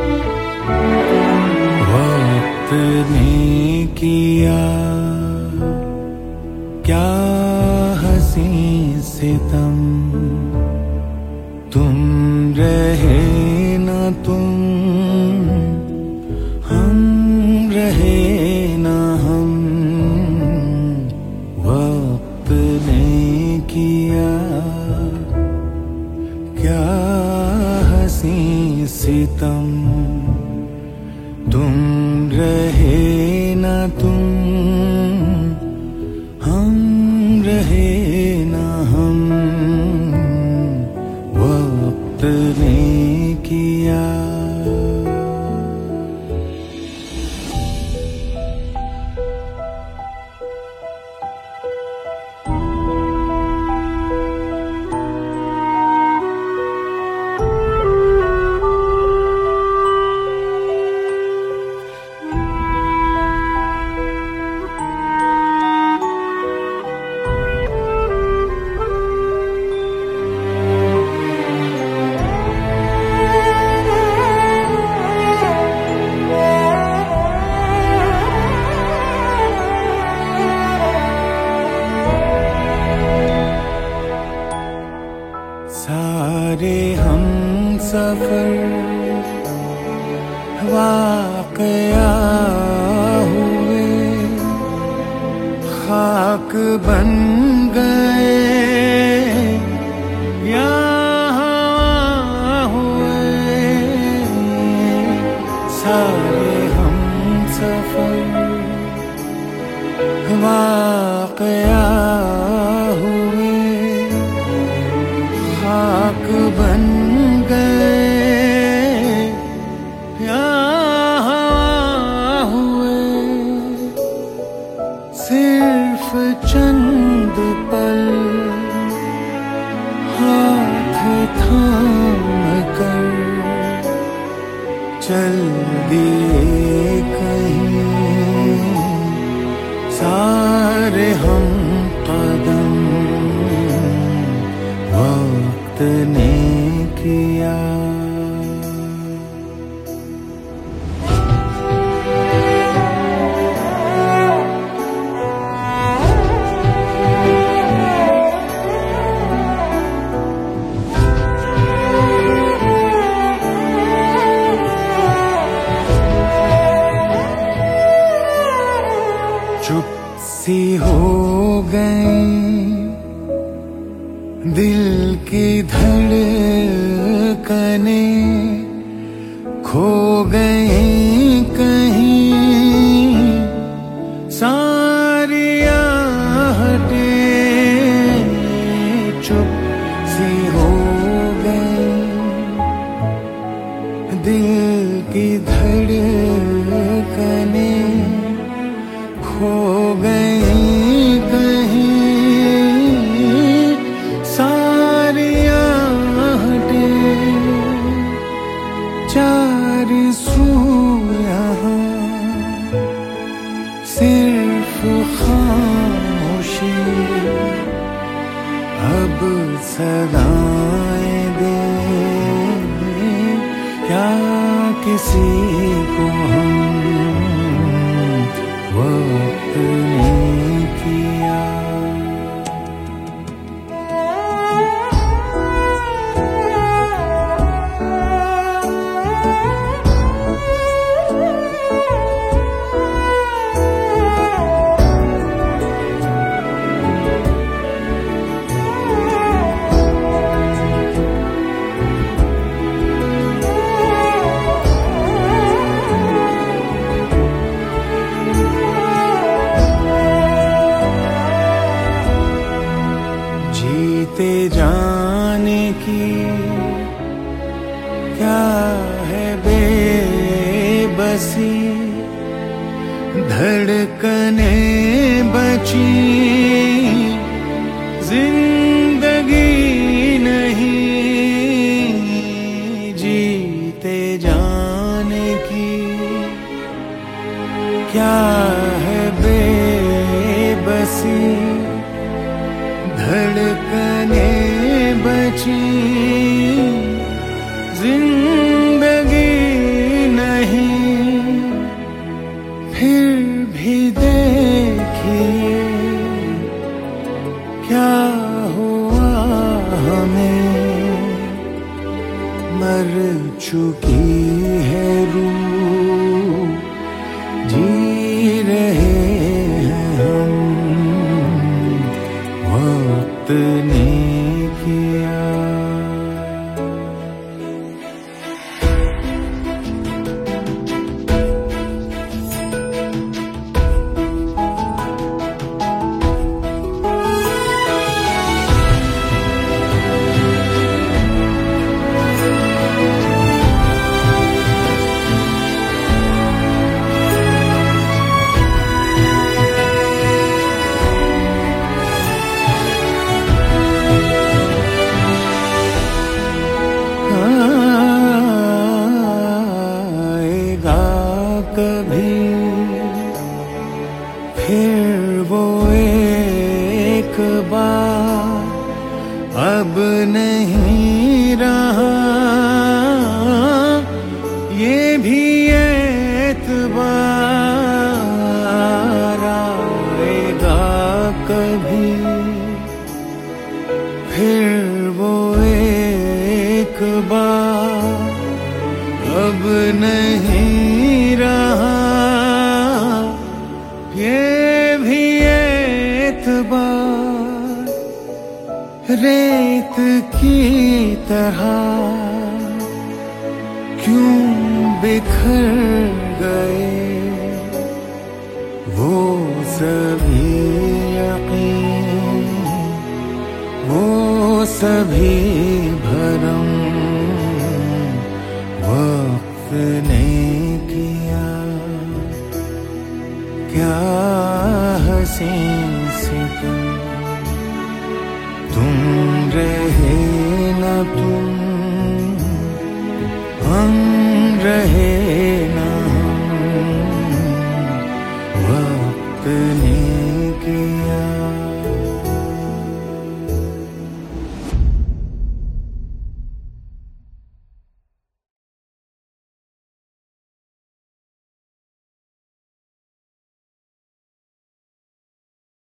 वक्त ने किया क्या हंसी सितम, तुम रहे ना तुम, हम रहे ना हम। वक्त ने किया क्या हंसी सितम, तुम रहे ना तुम, हम रहे ना हम। वक्त ने किया। सारे हम सफर वाक़या हुए, खाक बन गए यहाँ हुए। सारे हम सफर वाक़या हुए, खाक बन गए यहाँ हुए। सिर्फ चंद पल हाथ थाम कर चल दिए कहीं सारे हम कदम। वक्त ने किया। चुप सी हो गई दिल की धड़कनें, खो गई कहीं सारी आहटें। चुप सी हो गई दिल की धड़कनें, खो गई कहीं सारी आहटें। चार सू यहाँ सिर्फ खामोशी, अब सदाएं दे क्या किसी को हम। वक्त ने किया। जीते जाने की क्या है बेबसी, धड़कने बची जिंदगी नहीं। जीते जाने की क्या है बेबसी, धड़कने बची जिंदगी भी एतबार आएगा कभी, फिर वो एक बार अब नहीं रहा। ये भी एतबार रेत की तरह क्यों बिखर गए वो सभी यकीन, वो सभी भरम वक्त ने किया। क्या हसीन से तुम रहे न तुम, हम रहे